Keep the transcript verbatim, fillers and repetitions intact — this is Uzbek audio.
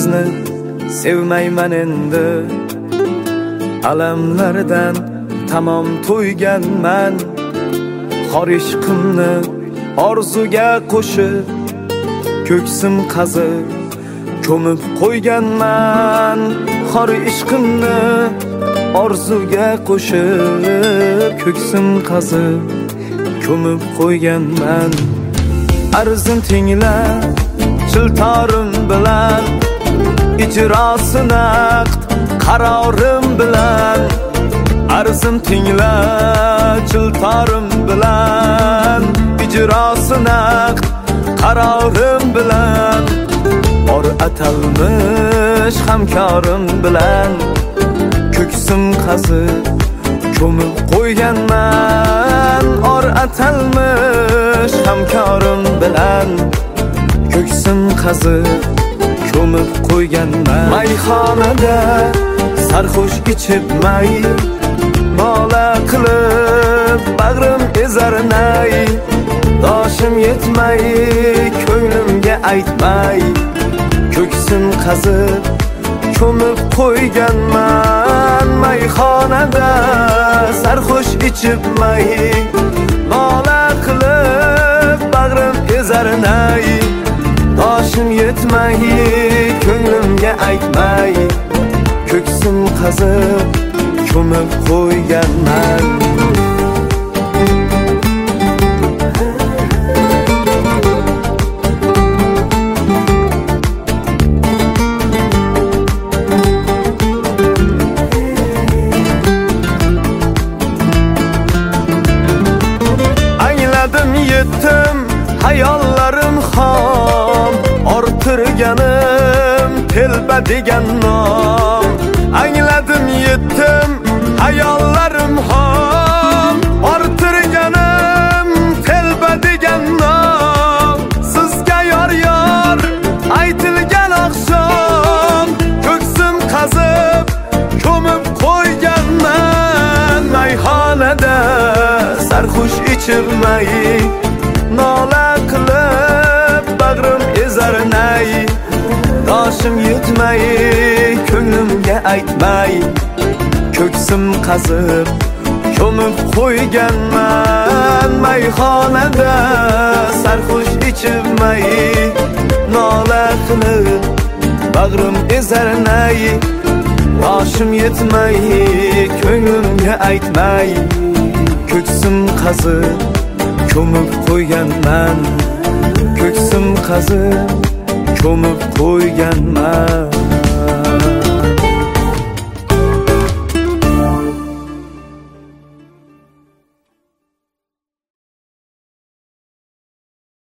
sizni sevmayman endi. Alamlardan tamom to'yganman. Xor ishqimni orzuga qo'shib, ko'ksim qazib ko'mib qo'yganman. Xor ishqimni orzuga qo'shib, ko'ksim qazib ko'mib qo'yganman. Arzim tingla chiltorim bilan, ijrosi naqd qarorim bilan. Arzim tingla chiltorim bilan, ijrosi naqd qarorim bilan. Or atalmish hamkorim bilan, ko'ksim qazib ko'mib qo'yganman. Or atalmish hamkorim bilan, ko'ksim qazib ko'mib qo'yganman. Mayxonada sarxush ichib may, nola qilib bag'rim ezar nay. Doshim yetmay ko'nglimga aytmay, ko'ksim qazib ko'mib qo'yganman. Mayxonada sarxush ichib may, nola qilib bag'rim ezar nay. Doshim yetmay ko'nglimga aytmay, ko'ksim qazib ko'mib qo'yganman. Angladim yetdim hayollarim xom, ortirganim telba degan nom. Angladim yetdim hayollarim xom, ortirganim telba degan nom. Sizga yor yor aytilgan oqshom, ko'ksim qazib ko'mib qo'yganman. Mayxonada sarxush ichirmay, nola qilib bag'rim ezar nay. Doshim yetmay ko'nglimga aytmay, ko'ksim qazib ko'mib qo'yganman. Mayxonada sarxush ichirmay, nola qilib bag'rim ezar nay. Doshim yetmay ko'nglimga aytmay, ko'ksim qazib ko'mib qo'yganman. Ko'ksim qazib ko'mib qo'yganman.